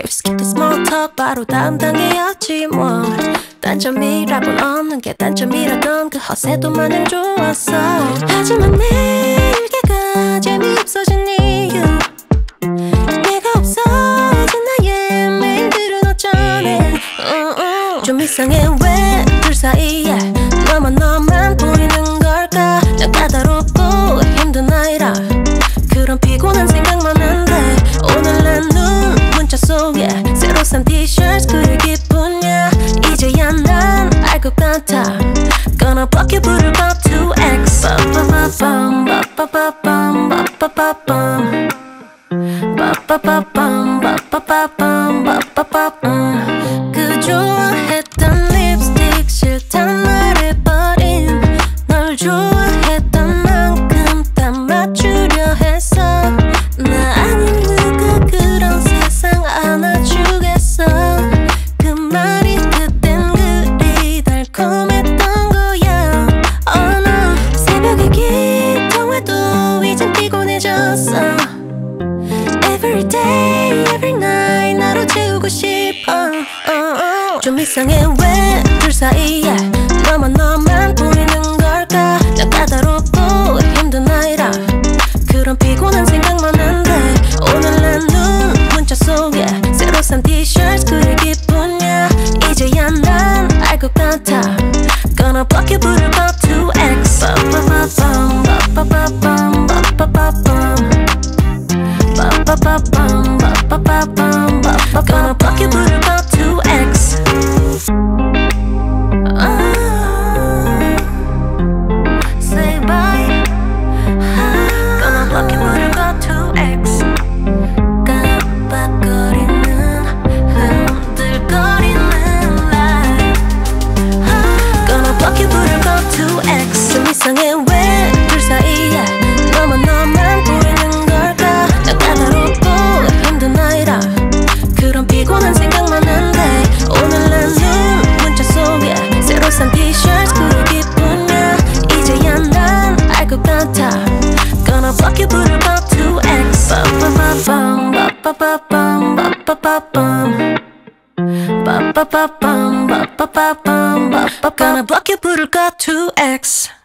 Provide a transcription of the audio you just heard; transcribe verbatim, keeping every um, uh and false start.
Okay, skip the small talk. 바로 다음 단계였지 뭐. 단점이라곤 없는 게 단점이라던 그 허세도 마냥 좋았어. 하지만 내일개가 재미없어진 이유, 내가 없어진 나의 메인들은 어쩌네. uh, uh. 좀 이상해 왜 둘 사이에 너만 너만 보이는 걸까. 난 까다롭고 힘든 아이라 그런 피곤한 생각만 한데 오늘 난 눈 문자 속에 새로 산 티셔츠 그릴 기분이야. 이제야 난 알 것 같아. Gonna block you 부를 것 투 엑스. 빠빠빠밤 빠빠빠밤 빠빠빠밤 빠빠빠밤 빠빠빠밤 빠빠빠밤. 그 좋아했던 립스틱 싫단 말해버린 널 좋아했던 만큼 다 맞추려 했어. 나 아닌 누가 그런 세상 안아주겠어. 그 말이 그땐 그리 달콤했던 거야. Oh no. 새벽에 기통해도 이젠 피곤해졌어. Every day, every night 나로 채우고 싶어. uh, uh. 좀 이상해 왜 둘 사이에 너만 너만 보이는 걸까. 난 까다롭고 힘든 아이라 그런 피곤한 생각만 한데 오늘 난 눈 문자 속에 새로 산 티셔츠 그릴 기분이야. 이제야 난 알 것 같아. Gonna block you 부를 것 투 엑스. 빠빠빠밤 빠빠빠밤 빠빠빠밤 빠빠빠밤 빠빠빠밤 빠빠빠. Gonna block you 부를 것 투 엑스. Say bye. Gonna block you 부를 것 투 엑스. 깜빡거리는 흔들거리는 light. Gonna block you 부를 것 투 엑스. 좀 이상해 왜 둘 사이에 너만 너만 보이는 걸까. 난 까다롭고 힘든 아이라 그런 피곤한 생각만 한데 오늘 난 눈 문자 속에 새로 산 티셔츠 그릴 기분이야. 이제야 난 알 것 같아. Gonna block you 부를 것 투 엑스. 빠빠빠밤 빠빠빠밤 빠빠빠밤 빠빠빠밤 빠빠빠밤 빠빠빠. Gonna block you 부를 것 투 엑스.